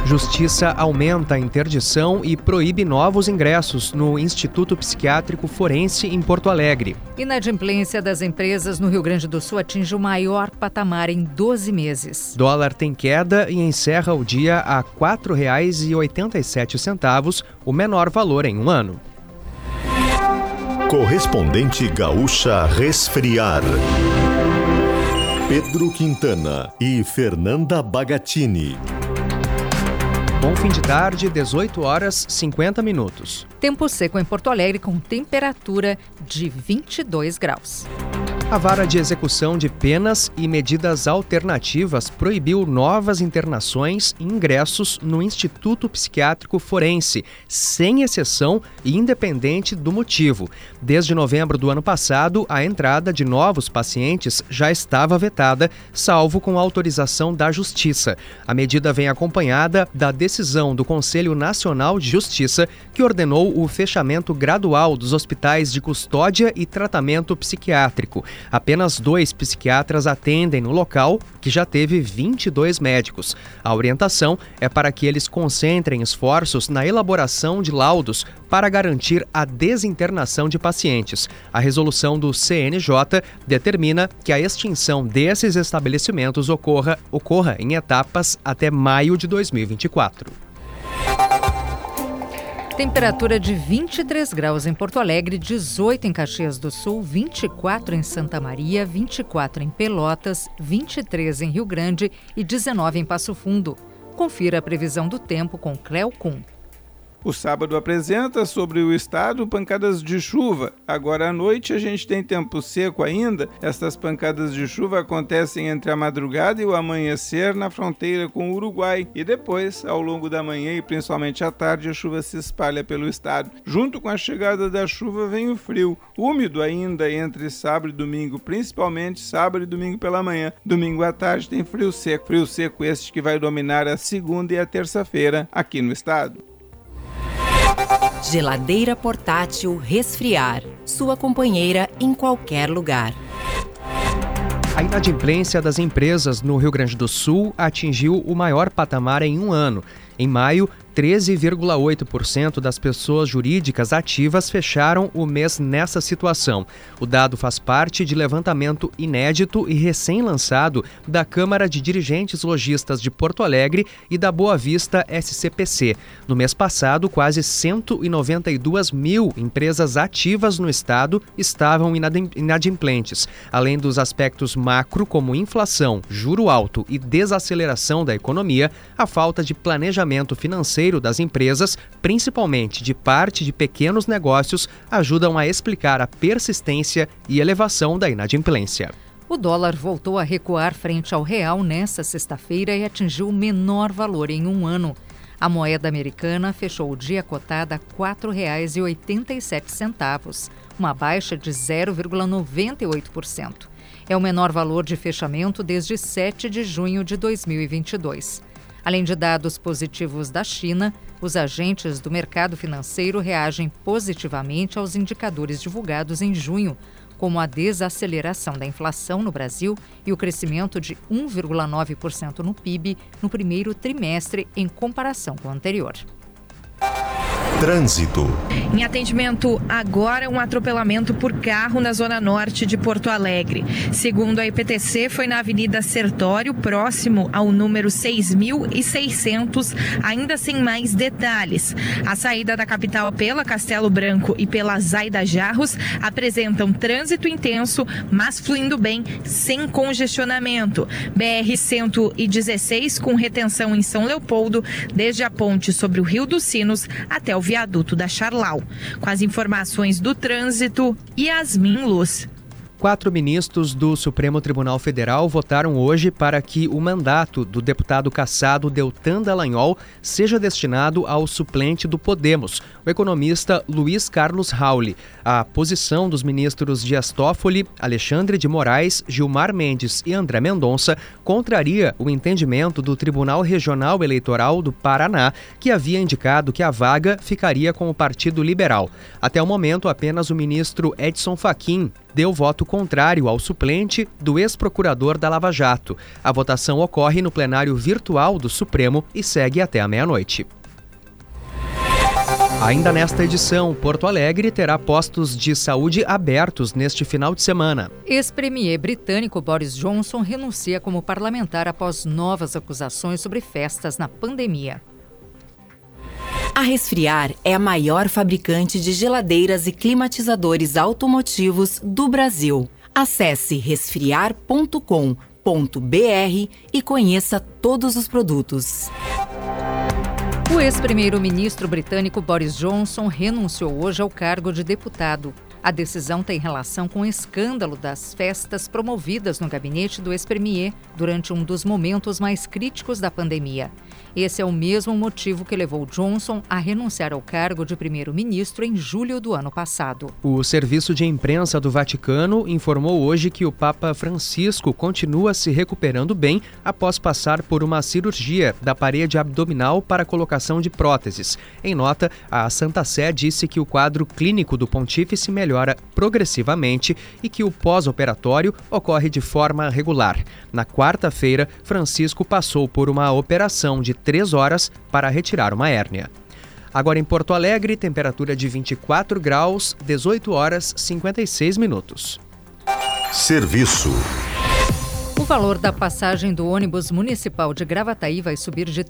Justiça aumenta a interdição e proíbe novos ingressos no Instituto Psiquiátrico Forense em Porto Alegre. Inadimplência das empresas no Rio Grande do Sul atinge o maior patamar em 12 meses. Dólar tem queda e encerra o dia a R$ 4,87, o menor valor em um ano. Correspondente Gaúcha Resfriar. Pedro Quintana e Fernanda Bagatini. Bom fim de tarde, 18 horas 50 minutos. Tempo seco em Porto Alegre com temperatura de 22 graus. A Vara de Execução de Penas e Medidas Alternativas proibiu novas internações e ingressos no Instituto Psiquiátrico Forense, sem exceção e independente do motivo. Desde novembro do ano passado, a entrada de novos pacientes já estava vetada, salvo com autorização da Justiça. A medida vem acompanhada da decisão do Conselho Nacional de Justiça, que ordenou o fechamento gradual dos hospitais de custódia e tratamento psiquiátrico. Apenas 2 psiquiatras atendem no local, que já teve 22 médicos. A orientação é para que eles concentrem esforços na elaboração de laudos para garantir a desinternação de pacientes. A resolução do CNJ determina que a extinção desses estabelecimentos ocorra em etapas até maio de 2024. Temperatura de 23 graus em Porto Alegre, 18 em Caxias do Sul, 24 em Santa Maria, 24 em Pelotas, 23 em Rio Grande e 19 em Passo Fundo. Confira a previsão do tempo com Cléo Kuhn. O sábado apresenta sobre o estado pancadas de chuva. Agora à noite a gente tem tempo seco ainda. Estas pancadas de chuva acontecem entre a madrugada e o amanhecer na fronteira com o Uruguai. E depois, ao longo da manhã e principalmente à tarde, a chuva se espalha pelo estado. Junto com a chegada da chuva vem o frio, úmido ainda entre sábado e domingo, principalmente sábado e domingo pela manhã. Domingo à tarde tem frio seco este que vai dominar a segunda e a terça-feira aqui no estado. Geladeira portátil Resfriar. Sua companheira em qualquer lugar. A inadimplência das empresas no Rio Grande do Sul atingiu o maior patamar em um ano. Em maio, 13,8% das pessoas jurídicas ativas fecharam o mês nessa situação. O dado faz parte de levantamento inédito e recém-lançado da Câmara de Dirigentes Lojistas de Porto Alegre e da Boa Vista SCPC. No mês passado, quase 192 mil empresas ativas no estado estavam inadimplentes. Além dos aspectos macro, como inflação, juro alto e desaceleração da economia, a falta de planejamento financeiro das empresas, principalmente de parte de pequenos negócios, ajudam a explicar a persistência e elevação da inadimplência. O dólar voltou a recuar frente ao real nesta sexta-feira e atingiu o menor valor em um ano. A moeda americana fechou o dia cotada a R$ 4,87, uma baixa de 0,98%. É o menor valor de fechamento desde 7 de junho de 2022. Além de dados positivos da China, os agentes do mercado financeiro reagem positivamente aos indicadores divulgados em junho, como a desaceleração da inflação no Brasil e o crescimento de 1,9% no PIB no primeiro trimestre em comparação com o anterior. Trânsito. Em atendimento agora, um atropelamento por carro na zona norte de Porto Alegre. Segundo a IPTC, foi na Avenida Sertório, próximo ao número 6.600, ainda sem mais detalhes. A saída da capital pela Castelo Branco e pela Zaida Jarros apresentam trânsito intenso, mas fluindo bem, sem congestionamento. BR-116 com retenção em São Leopoldo, desde a ponte sobre o Rio dos Sinos até o viaduto da Charlau. Com as informações do trânsito, Yasmin Luz. 4 ministros do Supremo Tribunal Federal votaram hoje para que o mandato do deputado cassado Deltan Dallagnol seja destinado ao suplente do Podemos, o economista Luiz Carlos Rauli. A posição dos ministros Dias Toffoli, Alexandre de Moraes, Gilmar Mendes e André Mendonça contraria o entendimento do Tribunal Regional Eleitoral do Paraná, que havia indicado que a vaga ficaria com o Partido Liberal. Até o momento, apenas o ministro Edson Fachin deu voto contrário ao suplente do ex-procurador da Lava Jato. A votação ocorre no plenário virtual do Supremo e segue até a meia-noite. Ainda nesta edição, Porto Alegre terá postos de saúde abertos neste final de semana. Ex-premier britânico Boris Johnson renuncia como parlamentar após novas acusações sobre festas na pandemia. A Resfriar é a maior fabricante de geladeiras e climatizadores automotivos do Brasil. Acesse resfriar.com.br e conheça todos os produtos. O ex-primeiro-ministro britânico Boris Johnson renunciou hoje ao cargo de deputado. A decisão tem relação com o escândalo das festas promovidas no gabinete do ex-premier durante um dos momentos mais críticos da pandemia. Esse é o mesmo motivo que levou Johnson a renunciar ao cargo de primeiro-ministro em julho do ano passado. O Serviço de Imprensa do Vaticano informou hoje que o Papa Francisco continua se recuperando bem após passar por uma cirurgia da parede abdominal para colocação de próteses. Em nota, a Santa Sé disse que o quadro clínico do pontífice melhora progressivamente e que o pós-operatório ocorre de forma regular. Na quarta-feira, Francisco passou por uma operação de 3 horas para retirar uma hérnia. Agora em Porto Alegre, temperatura de 24 graus, 18 horas 56 minutos. Serviço. O valor da passagem do ônibus municipal de Gravataí vai subir de R$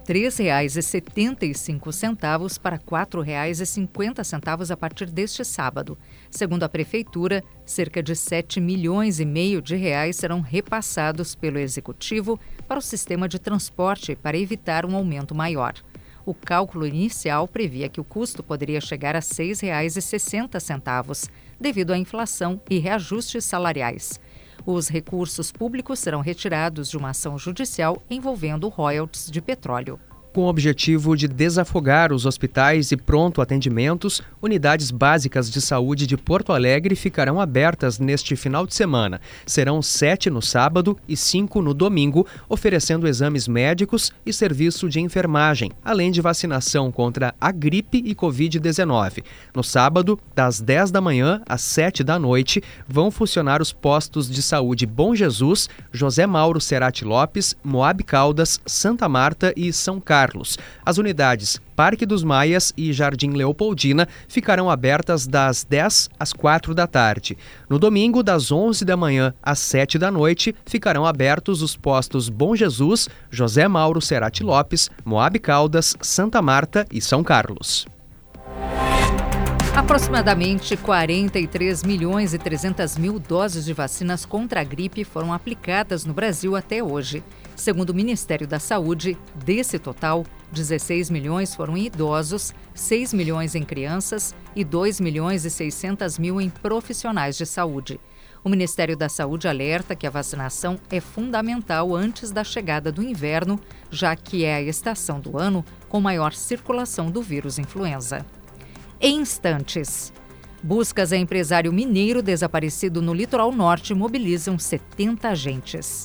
3,75 para R$ 4,50 a partir deste sábado. Segundo a Prefeitura, cerca de R$ 7,5 milhões de reais serão repassados pelo Executivo para o sistema de transporte para evitar um aumento maior. O cálculo inicial previa que o custo poderia chegar a R$ 6,60, devido à inflação e reajustes salariais. Os recursos públicos serão retirados de uma ação judicial envolvendo royalties de petróleo. Com o objetivo de desafogar os hospitais e pronto atendimentos, unidades básicas de saúde de Porto Alegre ficarão abertas neste final de semana. Serão 7 no sábado e 5 no domingo, oferecendo exames médicos e serviço de enfermagem, além de vacinação contra a gripe e Covid-19. No sábado, das 10 da manhã às 7 da noite, vão funcionar os postos de saúde Bom Jesus, José Mauro Cerati Lopes, Moab Caldas, Santa Marta e São Carlos. As unidades Parque dos Maias e Jardim Leopoldina ficarão abertas das 10 às 4 da tarde. No domingo, das 11 da manhã às 7 da noite, ficarão abertos os postos Bom Jesus, José Mauro Cerati Lopes, Moab Caldas, Santa Marta e São Carlos. Aproximadamente 43 milhões e 300 mil doses de vacinas contra a gripe foram aplicadas no Brasil até hoje. Segundo o Ministério da Saúde, desse total, 16 milhões foram em idosos, 6 milhões em crianças e 2 milhões e 600 mil em profissionais de saúde. O Ministério da Saúde alerta que a vacinação é fundamental antes da chegada do inverno, já que é a estação do ano com maior circulação do vírus influenza. Em instantes, buscas a empresário mineiro desaparecido no litoral norte mobilizam 70 agentes.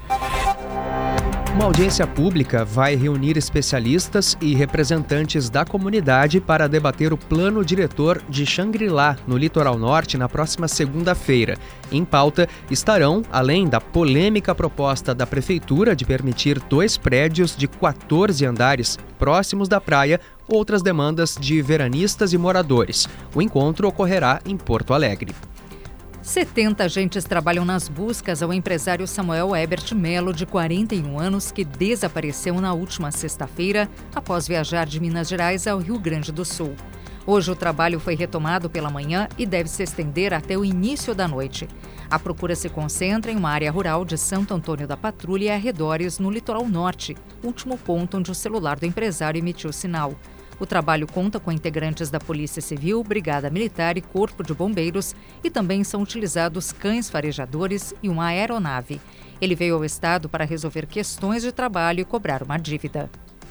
Uma audiência pública vai reunir especialistas e representantes da comunidade para debater o plano diretor de Xangri-Lá, no litoral norte, na próxima segunda-feira. Em pauta estarão, além da polêmica proposta da Prefeitura de permitir 2 prédios de 14 andares próximos da praia, outras demandas de veranistas e moradores. O encontro ocorrerá em Porto Alegre. 70 agentes trabalham nas buscas ao empresário Samuel Ebert Melo, de 41 anos, que desapareceu na última sexta-feira após viajar de Minas Gerais ao Rio Grande do Sul. Hoje o trabalho foi retomado pela manhã e deve se estender até o início da noite. A procura se concentra em uma área rural de Santo Antônio da Patrulha e arredores no litoral norte, último ponto onde o celular do empresário emitiu sinal. O trabalho conta com integrantes da Polícia Civil, Brigada Militar e Corpo de Bombeiros e também são utilizados cães farejadores e uma aeronave. Ele veio ao estado para resolver questões de trabalho e cobrar uma dívida.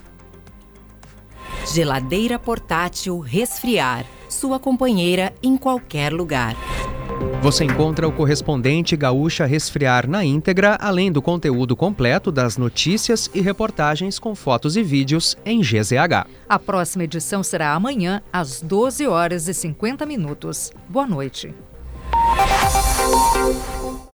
Geladeira portátil Resfriar, sua companheira em qualquer lugar. Você encontra o correspondente Gaúcha Resfriar na íntegra, além do conteúdo completo das notícias e reportagens com fotos e vídeos em GZH. A próxima edição será amanhã, às 12 horas e 50 minutos. Boa noite.